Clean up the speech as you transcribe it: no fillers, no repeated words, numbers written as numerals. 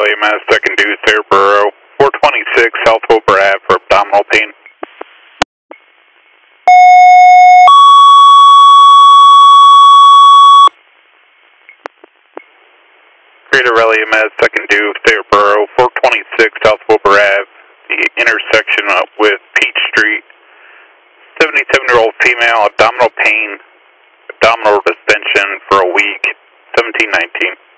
EMS, second due, Saraburo, 426 South Wilbur Ave for abdominal pain. Greater Rally EMS, second due, Saraburo, 426 South Wilbur Ave, the intersection with Peach Street. 77-year-old female, abdominal pain, abdominal distension for a week, 1719.